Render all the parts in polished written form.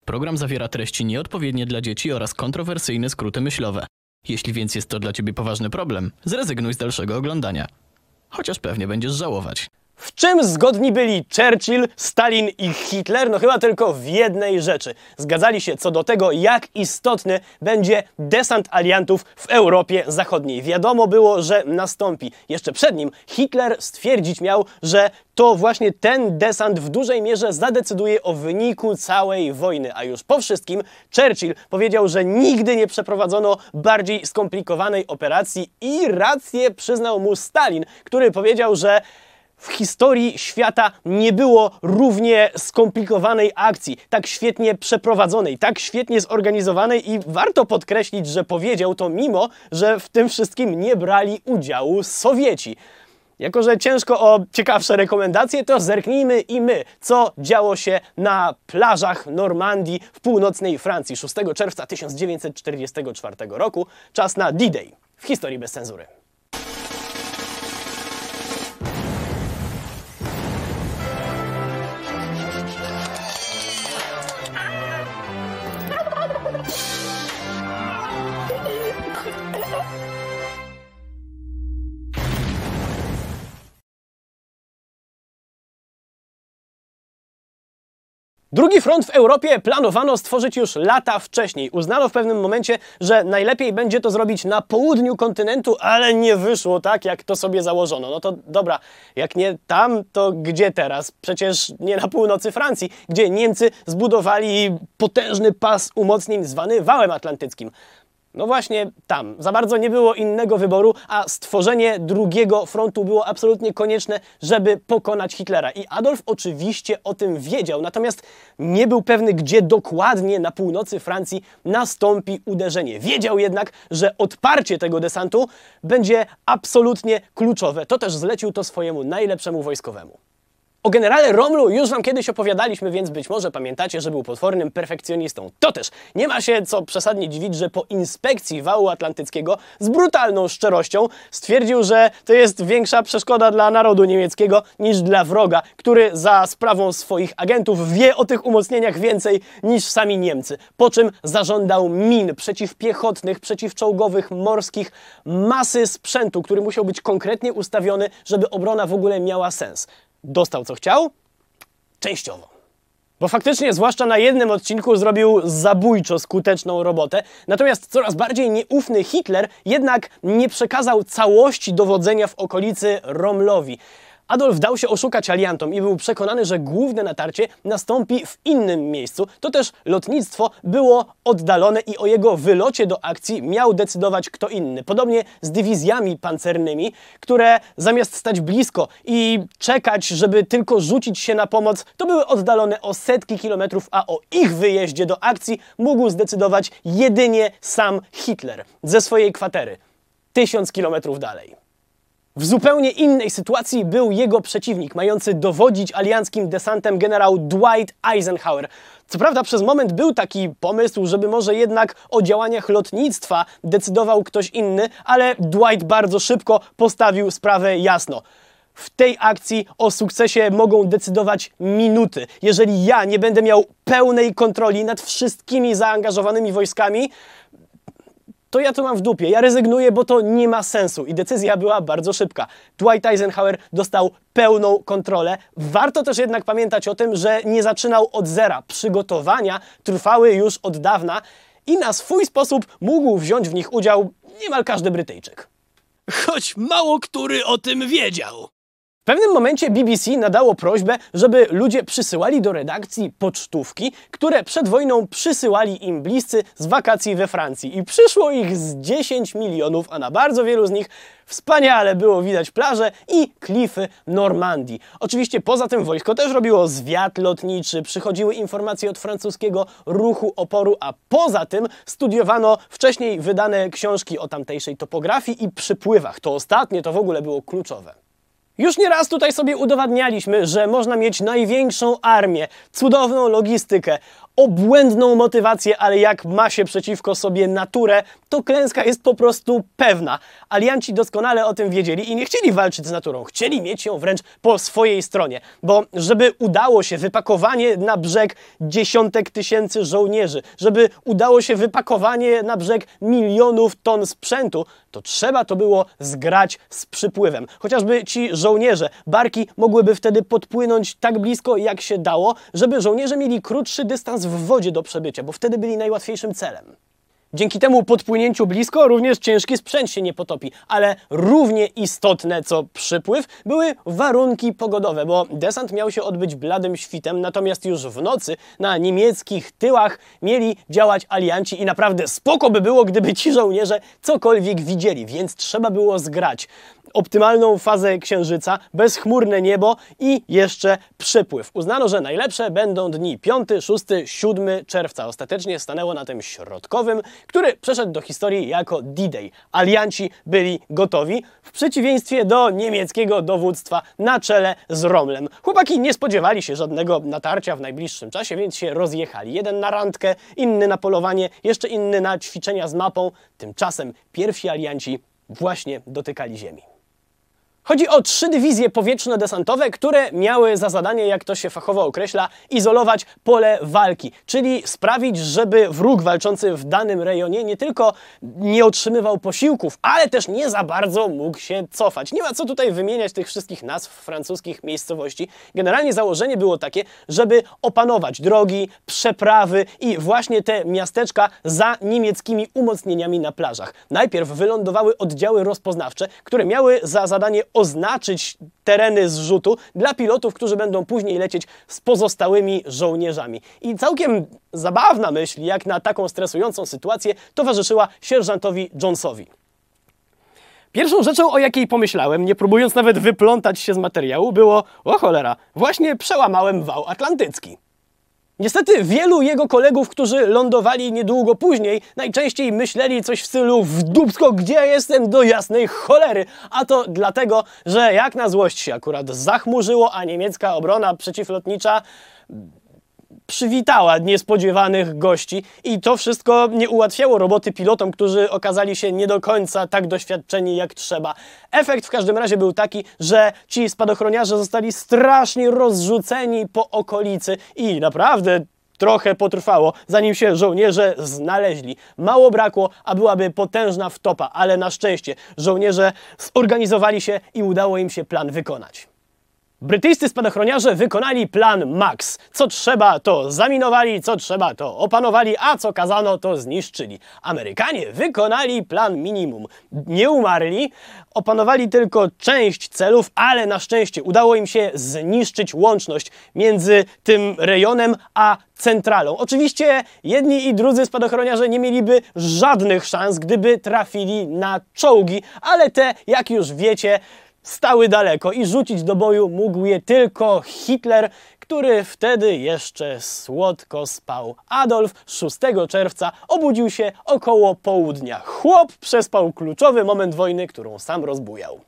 Program zawiera treści nieodpowiednie dla dzieci oraz kontrowersyjne skróty myślowe. Jeśli więc jest to dla ciebie poważny problem, zrezygnuj z dalszego oglądania. Chociaż pewnie będziesz żałować. W czym zgodni byli Churchill, Stalin i Hitler? No chyba tylko w jednej rzeczy. Zgadzali się co do tego, jak istotny będzie desant aliantów w Europie Zachodniej. Wiadomo było, że nastąpi. Jeszcze przed nim Hitler stwierdzić miał, że to właśnie ten desant w dużej mierze zadecyduje o wyniku całej wojny. A już po wszystkim Churchill powiedział, że nigdy nie przeprowadzono bardziej skomplikowanej operacji i rację przyznał mu Stalin, który powiedział, że w historii świata nie było równie skomplikowanej akcji, tak świetnie przeprowadzonej, tak świetnie zorganizowanej i warto podkreślić, że powiedział to mimo, że w tym wszystkim nie brali udziału Sowieci. Jako że ciężko o ciekawsze rekomendacje, to zerknijmy i my, co działo się na plażach Normandii w północnej Francji 6 czerwca 1944 roku. Czas na D-Day w historii bez cenzury. Drugi front w Europie planowano stworzyć już lata wcześniej. Uznano w pewnym momencie, że najlepiej będzie to zrobić na południu kontynentu, ale nie wyszło tak, jak to sobie założono. No to dobra, jak nie tam, to gdzie teraz? Przecież nie na północy Francji, gdzie Niemcy zbudowali potężny pas umocnień zwany Wałem Atlantyckim. No właśnie tam. Za bardzo nie było innego wyboru, a stworzenie drugiego frontu było absolutnie konieczne, żeby pokonać Hitlera. I Adolf oczywiście o tym wiedział, natomiast nie był pewny, gdzie dokładnie na północy Francji nastąpi uderzenie. Wiedział jednak, że odparcie tego desantu będzie absolutnie kluczowe. To też zlecił to swojemu najlepszemu wojskowemu. O generale Rommlu już wam kiedyś opowiadaliśmy, więc być może pamiętacie, że był potwornym perfekcjonistą. To też nie ma się co przesadnie dziwić, że po inspekcji wału atlantyckiego z brutalną szczerością stwierdził, że to jest większa przeszkoda dla narodu niemieckiego niż dla wroga, który za sprawą swoich agentów wie o tych umocnieniach więcej niż sami Niemcy. Po czym zażądał min przeciwpiechotnych, przeciwczołgowych, morskich, masy sprzętu, który musiał być konkretnie ustawiony, żeby obrona w ogóle miała sens. Dostał co chciał? Częściowo. Bo faktycznie, zwłaszcza na jednym odcinku, zrobił zabójczo skuteczną robotę. Natomiast coraz bardziej nieufny Hitler jednak nie przekazał całości dowodzenia w okolicy Rommlowi. Adolf dał się oszukać aliantom i był przekonany, że główne natarcie nastąpi w innym miejscu. To też lotnictwo było oddalone i o jego wylocie do akcji miał decydować kto inny. Podobnie z dywizjami pancernymi, które zamiast stać blisko i czekać, żeby tylko rzucić się na pomoc, to były oddalone o setki kilometrów, a o ich wyjeździe do akcji mógł zdecydować jedynie sam Hitler ze swojej kwatery 1000 kilometrów dalej. W zupełnie innej sytuacji był jego przeciwnik, mający dowodzić alianckim desantem generał Dwight Eisenhower. Co prawda przez moment był taki pomysł, żeby może jednak o działaniach lotnictwa decydował ktoś inny, ale Dwight bardzo szybko postawił sprawę jasno. W tej akcji o sukcesie mogą decydować minuty. Jeżeli ja nie będę miał pełnej kontroli nad wszystkimi zaangażowanymi wojskami, to ja to mam w dupie, ja rezygnuję, bo to nie ma sensu. I decyzja była bardzo szybka. Dwight Eisenhower dostał pełną kontrolę. Warto też jednak pamiętać o tym, że nie zaczynał od zera. Przygotowania trwały już od dawna i na swój sposób mógł wziąć w nich udział niemal każdy Brytyjczyk. Choć mało który o tym wiedział. W pewnym momencie BBC nadało prośbę, żeby ludzie przysyłali do redakcji pocztówki, które przed wojną przysyłali im bliscy z wakacji we Francji. I przyszło ich z 10 milionów, a na bardzo wielu z nich wspaniale było widać plaże i klify Normandii. Oczywiście poza tym wojsko też robiło zwiat lotniczy, przychodziły informacje od francuskiego ruchu oporu, a poza tym studiowano wcześniej wydane książki o tamtejszej topografii i przypływach. To ostatnie to w ogóle było kluczowe. Już nieraz tutaj sobie udowadnialiśmy, że można mieć największą armię, cudowną logistykę, obłędną motywację, ale jak ma się przeciwko sobie naturę, to klęska jest po prostu pewna. Alianci doskonale o tym wiedzieli i nie chcieli walczyć z naturą. Chcieli mieć ją wręcz po swojej stronie, bo żeby udało się wypakowanie na brzeg dziesiątek tysięcy żołnierzy, żeby udało się wypakowanie na brzeg milionów ton sprzętu, to trzeba to było zgrać z przypływem. Chociażby ci żołnierze, barki mogłyby wtedy podpłynąć tak blisko jak się dało, żeby żołnierze mieli krótszy dystans w wodzie do przebycia, bo wtedy byli najłatwiejszym celem. Dzięki temu podpłynięciu blisko również ciężki sprzęt się nie potopi, ale równie istotne co przypływ były warunki pogodowe, bo desant miał się odbyć bladym świtem, natomiast już w nocy na niemieckich tyłach mieli działać alianci i naprawdę spoko by było, gdyby ci żołnierze cokolwiek widzieli, więc trzeba było zgrać optymalną fazę księżyca, bezchmurne niebo i jeszcze przypływ. Uznano, że najlepsze będą dni 5, 6, 7 czerwca. Ostatecznie stanęło na tym środkowym, który przeszedł do historii jako D-Day. Alianci byli gotowi, w przeciwieństwie do niemieckiego dowództwa na czele z Rommelem. Chłopaki nie spodziewali się żadnego natarcia w najbliższym czasie, więc się rozjechali. Jeden na randkę, inny na polowanie, jeszcze inny na ćwiczenia z mapą. Tymczasem pierwsi alianci właśnie dotykali ziemi. Chodzi o 3 dywizje powietrzno-desantowe, które miały za zadanie, jak to się fachowo określa, izolować pole walki, czyli sprawić, żeby wróg walczący w danym rejonie nie tylko nie otrzymywał posiłków, ale też nie za bardzo mógł się cofać. Nie ma co tutaj wymieniać tych wszystkich nazw francuskich miejscowości. Generalnie założenie było takie, żeby opanować drogi, przeprawy i właśnie te miasteczka za niemieckimi umocnieniami na plażach. Najpierw wylądowały oddziały rozpoznawcze, które miały za zadanie oznaczyć tereny zrzutu dla pilotów, którzy będą później lecieć z pozostałymi żołnierzami. I całkiem zabawna myśl, jak na taką stresującą sytuację, towarzyszyła sierżantowi Jonesowi. Pierwszą rzeczą, o jakiej pomyślałem, nie próbując nawet wyplątać się z materiału, było: o cholera, właśnie przełamałem wał atlantycki. Niestety wielu jego kolegów, którzy lądowali niedługo później, najczęściej myśleli coś w stylu: w dupsko, gdzie ja jestem do jasnej cholery? A to dlatego, że jak na złość się akurat zachmurzyło, a niemiecka obrona przeciwlotnicza przywitała niespodziewanych gości i to wszystko nie ułatwiało roboty pilotom, którzy okazali się nie do końca tak doświadczeni jak trzeba. Efekt w każdym razie był taki, że ci spadochroniarze zostali strasznie rozrzuceni po okolicy i naprawdę trochę potrwało, zanim się żołnierze znaleźli. Mało brakło, a byłaby potężna wtopa, ale na szczęście żołnierze zorganizowali się i udało im się plan wykonać. Brytyjscy spadochroniarze wykonali plan Max. Co trzeba, to zaminowali, co trzeba, to opanowali, a co kazano, to zniszczyli. Amerykanie wykonali plan minimum. Nie umarli, opanowali tylko część celów, ale na szczęście udało im się zniszczyć łączność między tym rejonem a centralą. Oczywiście jedni i drudzy spadochroniarze nie mieliby żadnych szans, gdyby trafili na czołgi, ale te, jak już wiecie, stały daleko i rzucić do boju mógł je tylko Hitler, który wtedy jeszcze słodko spał. Adolf 6 czerwca obudził się około południa. Chłop przespał kluczowy moment wojny, którą sam rozbujał.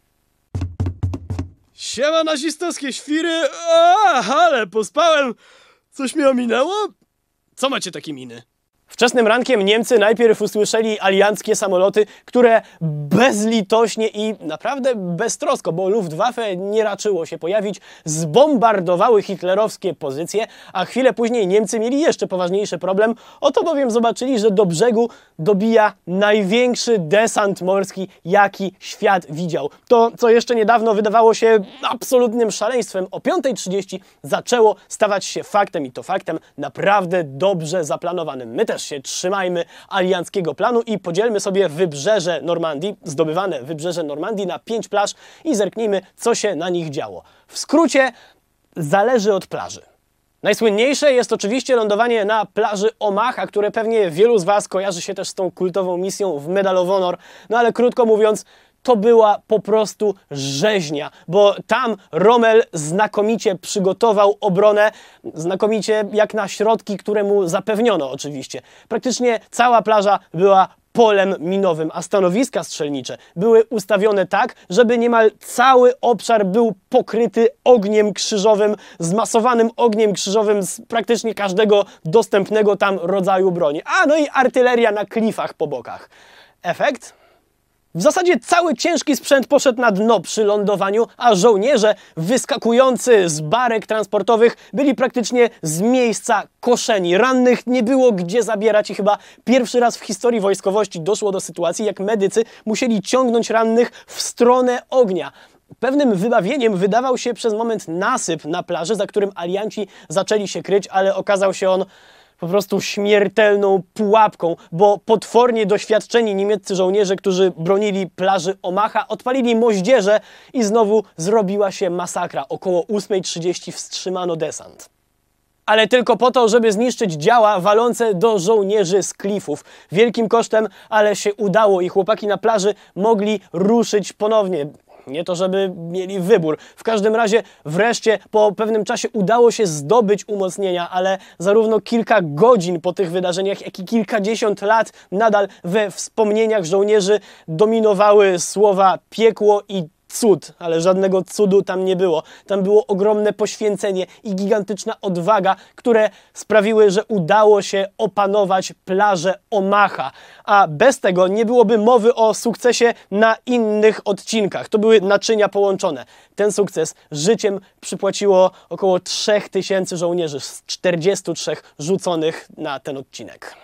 Siema nazistowskie świry! Ale pospałem! Coś mi ominęło? Co macie takie miny? Wczesnym rankiem Niemcy najpierw usłyszeli alianckie samoloty, które bezlitośnie i naprawdę beztrosko, bo Luftwaffe nie raczyło się pojawić, zbombardowały hitlerowskie pozycje, a chwilę później Niemcy mieli jeszcze poważniejszy problem. Oto bowiem zobaczyli, że do brzegu dobija największy desant morski, jaki świat widział. To, co jeszcze niedawno wydawało się absolutnym szaleństwem, o 5:30 zaczęło stawać się faktem i to faktem naprawdę dobrze zaplanowanym. My też się trzymajmy alianckiego planu i podzielmy sobie wybrzeże Normandii, zdobywane wybrzeże Normandii na 5 plaż i zerknijmy, co się na nich działo. W skrócie, zależy od plaży. Najsłynniejsze jest oczywiście lądowanie na plaży Omaha, które pewnie wielu z Was kojarzy się też z tą kultową misją w Medal of Honor, no ale krótko mówiąc, to była po prostu rzeźnia, bo tam Rommel znakomicie przygotował obronę, znakomicie jak na środki, które mu zapewniono oczywiście. Praktycznie cała plaża była polem minowym, a stanowiska strzelnicze były ustawione tak, żeby niemal cały obszar był pokryty ogniem krzyżowym, zmasowanym ogniem krzyżowym z praktycznie każdego dostępnego tam rodzaju broni. A no i artyleria na klifach po bokach. Efekt? W zasadzie cały ciężki sprzęt poszedł na dno przy lądowaniu, a żołnierze wyskakujący z barek transportowych byli praktycznie z miejsca koszeni. Rannych nie było gdzie zabierać i chyba pierwszy raz w historii wojskowości doszło do sytuacji, jak medycy musieli ciągnąć rannych w stronę ognia. Pewnym wybawieniem wydawał się przez moment nasyp na plaży, za którym alianci zaczęli się kryć, ale okazał się on po prostu śmiertelną pułapką, bo potwornie doświadczeni niemieccy żołnierze, którzy bronili plaży Omaha, odpalili moździerze i znowu zrobiła się masakra. Około 8:30 wstrzymano desant. Ale tylko po to, żeby zniszczyć działa walące do żołnierzy z klifów. Wielkim kosztem, ale się udało i chłopaki na plaży mogli ruszyć ponownie. Nie to, żeby mieli wybór. W każdym razie wreszcie po pewnym czasie udało się zdobyć umocnienia, ale zarówno kilka godzin po tych wydarzeniach, jak i kilkadziesiąt lat nadal we wspomnieniach żołnierzy dominowały słowa piekło i cud, ale żadnego cudu tam nie było. Tam było ogromne poświęcenie i gigantyczna odwaga, które sprawiły, że udało się opanować plażę Omaha. A bez tego nie byłoby mowy o sukcesie na innych odcinkach. To były naczynia połączone. Ten sukces życiem przypłaciło około 3000 żołnierzy z 43 rzuconych na ten odcinek.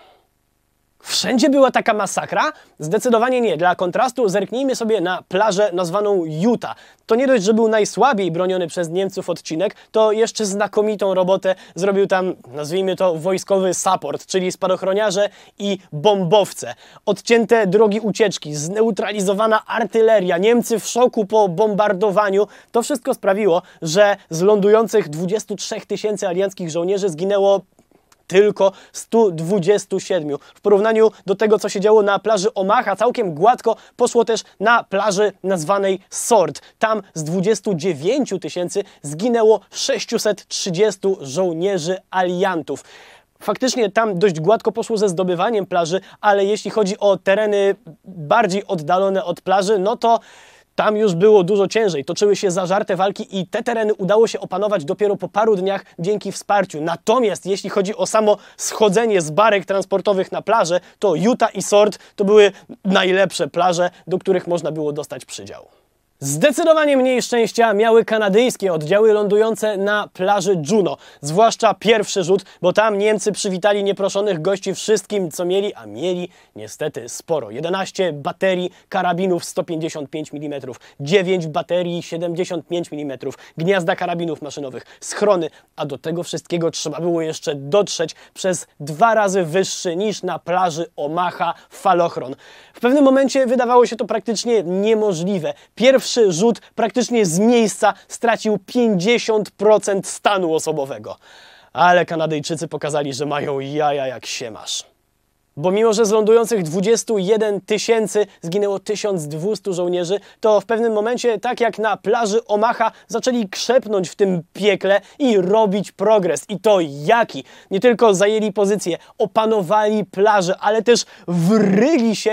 Wszędzie była taka masakra? Zdecydowanie nie. Dla kontrastu zerknijmy sobie na plażę nazwaną Utah. To nie dość, że był najsłabiej broniony przez Niemców odcinek, to jeszcze znakomitą robotę zrobił tam, nazwijmy to, wojskowy support, czyli spadochroniarze i bombowce. Odcięte drogi ucieczki, zneutralizowana artyleria, Niemcy w szoku po bombardowaniu. To wszystko sprawiło, że z lądujących 23 000 alianckich żołnierzy zginęło tylko 127. W porównaniu do tego, co się działo na plaży Omaha, całkiem gładko poszło też na plaży nazwanej Sword. Tam z 29 000 zginęło 630 żołnierzy aliantów. Faktycznie tam dość gładko poszło ze zdobywaniem plaży, ale jeśli chodzi o tereny bardziej oddalone od plaży, no to tam już było dużo ciężej, toczyły się zażarte walki i te tereny udało się opanować dopiero po paru dniach dzięki wsparciu. Natomiast jeśli chodzi o samo schodzenie z barek transportowych na plażę, to Utah i Sword to były najlepsze plaże, do których można było dostać przydział. Zdecydowanie mniej szczęścia miały kanadyjskie oddziały lądujące na plaży Juno. Zwłaszcza pierwszy rzut, bo tam Niemcy przywitali nieproszonych gości wszystkim, co mieli, a mieli niestety sporo. 11 baterii karabinów 155 mm, 9 baterii 75 mm, gniazda karabinów maszynowych, schrony, a do tego wszystkiego trzeba było jeszcze dotrzeć przez 2 razy wyższy niż na plaży Omaha falochron. W pewnym momencie wydawało się to praktycznie niemożliwe. Pierwszy rzut praktycznie z miejsca stracił 50% stanu osobowego. Ale Kanadyjczycy pokazali, że mają jaja jak się masz. Bo mimo, że z lądujących 21 000 zginęło 1200 żołnierzy, to w pewnym momencie, tak jak na plaży Omaha, zaczęli krzepnąć w tym piekle i robić progres. I to jaki? Nie tylko zajęli pozycję, opanowali plażę, ale też wryli się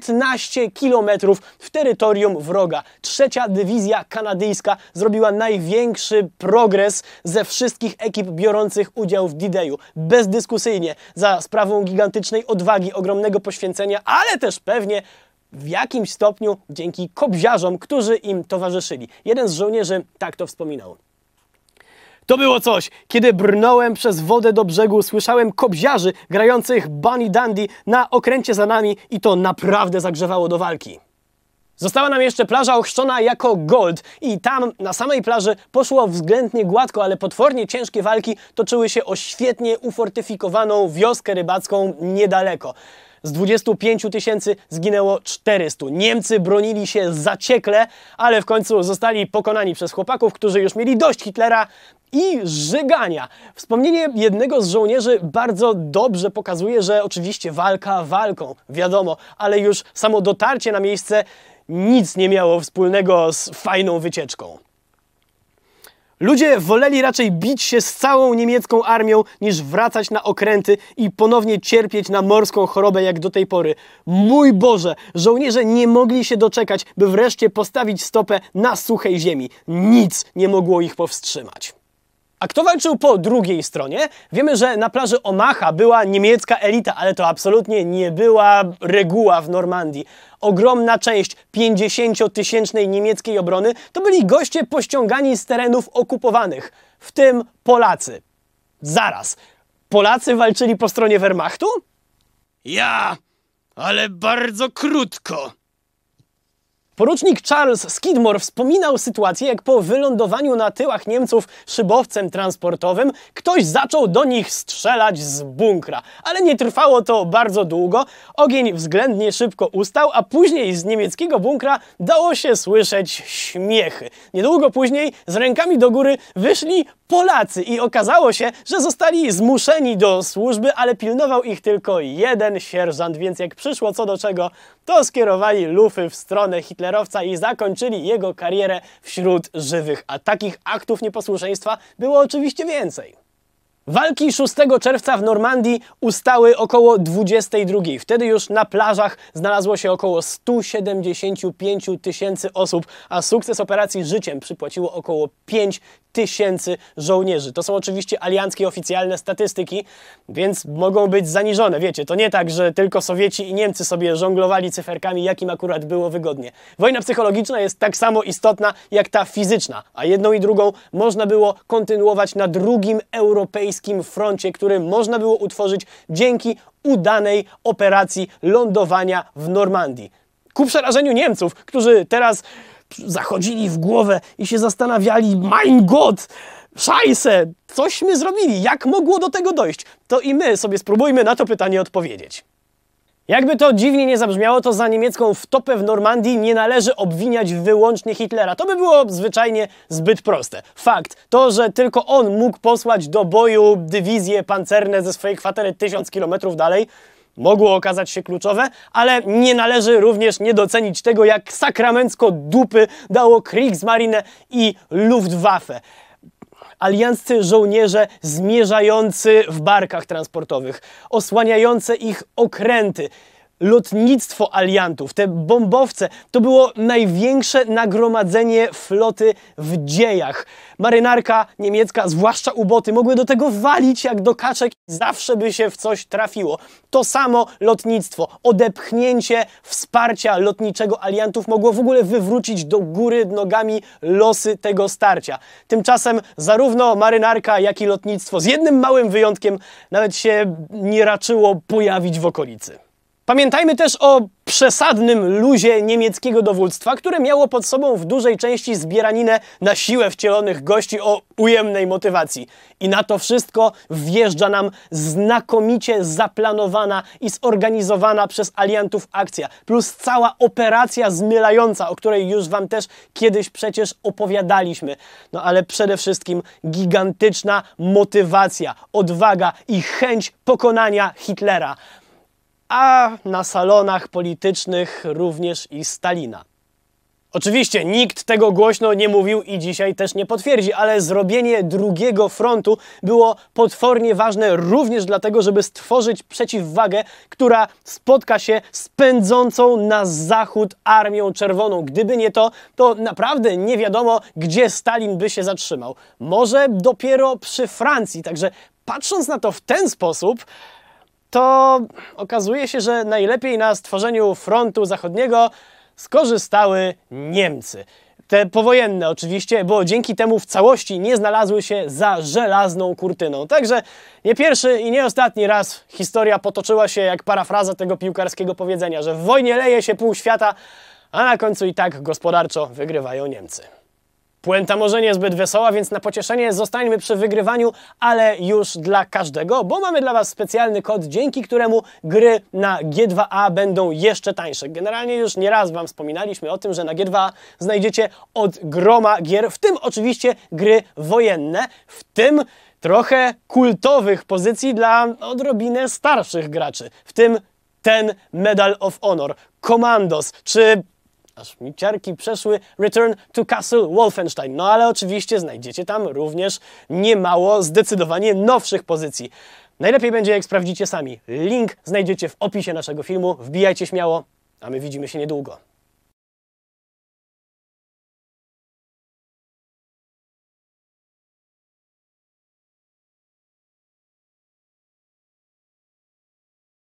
15 kilometrów w terytorium wroga. 3. dywizja kanadyjska zrobiła największy progres ze wszystkich ekip biorących udział w D-Dayu. Bezdyskusyjnie, za sprawą gigantycznej odwagi, ogromnego poświęcenia, ale też pewnie w jakimś stopniu dzięki kobziarzom, którzy im towarzyszyli. Jeden z żołnierzy tak to wspominał. To było coś. Kiedy brnąłem przez wodę do brzegu, słyszałem kobziarzy grających Bunny Dandy na okręcie za nami i to naprawdę zagrzewało do walki. Została nam jeszcze plaża ochrzczona jako Gold i tam na samej plaży poszło względnie gładko, ale potwornie ciężkie walki toczyły się o świetnie ufortyfikowaną wioskę rybacką niedaleko. Z 25 000 zginęło 400. Niemcy bronili się zaciekle, ale w końcu zostali pokonani przez chłopaków, którzy już mieli dość Hitlera i żygania. Wspomnienie jednego z żołnierzy bardzo dobrze pokazuje, że oczywiście walka walką, wiadomo, ale już samo dotarcie na miejsce nic nie miało wspólnego z fajną wycieczką. Ludzie woleli raczej bić się z całą niemiecką armią, niż wracać na okręty i ponownie cierpieć na morską chorobę jak do tej pory. Mój Boże, żołnierze nie mogli się doczekać, by wreszcie postawić stopę na suchej ziemi. Nic nie mogło ich powstrzymać. A kto walczył po drugiej stronie? Wiemy, że na plaży Omaha była niemiecka elita, ale to absolutnie nie była reguła w Normandii. Ogromna część 50-tysięcznej niemieckiej obrony to byli goście pościągani z terenów okupowanych, w tym Polacy. Zaraz, Polacy walczyli po stronie Wehrmachtu? Ja, ale bardzo krótko. Porucznik Charles Skidmore wspominał sytuację, jak po wylądowaniu na tyłach Niemców szybowcem transportowym ktoś zaczął do nich strzelać z bunkra. Ale nie trwało to bardzo długo, ogień względnie szybko ustał, a później z niemieckiego bunkra dało się słyszeć śmiechy. Niedługo później z rękami do góry wyszli Polacy i okazało się, że zostali zmuszeni do służby, ale pilnował ich tylko jeden sierżant, więc jak przyszło co do czego, to skierowali lufy w stronę hitlerowca i zakończyli jego karierę wśród żywych. A takich aktów nieposłuszeństwa było oczywiście więcej. Walki 6 czerwca w Normandii ustały około 22. Wtedy już na plażach znalazło się około 175 000 osób, a sukces operacji życiem przypłaciło około 5 000 żołnierzy. To są oczywiście alianckie oficjalne statystyki, więc mogą być zaniżone. Wiecie, to nie tak, że tylko Sowieci i Niemcy sobie żonglowali cyferkami, jakim akurat było wygodnie. Wojna psychologiczna jest tak samo istotna jak ta fizyczna, a jedną i drugą można było kontynuować na drugim europejskim froncie, który można było utworzyć dzięki udanej operacji lądowania w Normandii. Ku przerażeniu Niemców, którzy teraz zachodzili w głowę i się zastanawiali, mein Gott, Scheiße, cośmy zrobili, jak mogło do tego dojść? To i my sobie spróbujmy na to pytanie odpowiedzieć. Jakby to dziwnie nie zabrzmiało, to za niemiecką wtopę w Normandii nie należy obwiniać wyłącznie Hitlera. To by było zwyczajnie zbyt proste. Fakt, to, że tylko on mógł posłać do boju dywizje pancerne ze swojej kwatery 1000 kilometrów dalej, mogło okazać się kluczowe, ale nie należy również nie docenić tego, jak sakramencko dupy dało Kriegsmarine i Luftwaffe. Alianccy żołnierze zmierzający w barkach transportowych, osłaniające ich okręty, lotnictwo aliantów, te bombowce, to było największe nagromadzenie floty w dziejach. Marynarka niemiecka, zwłaszcza U-boty, mogły do tego walić jak do kaczek i zawsze by się w coś trafiło. To samo lotnictwo, odepchnięcie wsparcia lotniczego aliantów mogło w ogóle wywrócić do góry nogami losy tego starcia. Tymczasem zarówno marynarka, jak i lotnictwo, z jednym małym wyjątkiem, nawet się nie raczyło pojawić w okolicy. Pamiętajmy też o przesadnym luzie niemieckiego dowództwa, które miało pod sobą w dużej części zbieraninę na siłę wcielonych gości o ujemnej motywacji. I na to wszystko wjeżdża nam znakomicie zaplanowana i zorganizowana przez aliantów akcja, plus cała operacja zmylająca, o której już wam też kiedyś przecież opowiadaliśmy. No ale przede wszystkim gigantyczna motywacja, odwaga i chęć pokonania Hitlera. A na salonach politycznych również i Stalina. Oczywiście nikt tego głośno nie mówił i dzisiaj też nie potwierdzi, ale zrobienie drugiego frontu było potwornie ważne również dlatego, żeby stworzyć przeciwwagę, która spotka się z pędzącą na zachód Armią Czerwoną. Gdyby nie to, to naprawdę nie wiadomo, gdzie Stalin by się zatrzymał. Może dopiero przy Francji, także patrząc na to w ten sposób, to okazuje się, że najlepiej na stworzeniu frontu zachodniego skorzystały Niemcy. Te powojenne oczywiście, bo dzięki temu w całości nie znalazły się za żelazną kurtyną. Także nie pierwszy i nie ostatni raz historia potoczyła się jak parafraza tego piłkarskiego powiedzenia, że w wojnie leje się pół świata, a na końcu i tak gospodarczo wygrywają Niemcy. Puenta może niezbyt wesoła, więc na pocieszenie zostańmy przy wygrywaniu, ale już dla każdego, bo mamy dla was specjalny kod, dzięki któremu gry na G2A będą jeszcze tańsze. Generalnie już nieraz wam wspominaliśmy o tym, że na G2A znajdziecie od groma gier, w tym oczywiście gry wojenne, w tym trochę kultowych pozycji dla odrobinę starszych graczy, w tym ten Medal of Honor, Commandos czy aż mi ciarki przeszły, Return to Castle Wolfenstein. No ale oczywiście znajdziecie tam również niemało zdecydowanie nowszych pozycji. Najlepiej będzie, jak sprawdzicie sami. Link znajdziecie w opisie naszego filmu. Wbijajcie śmiało, a my widzimy się niedługo.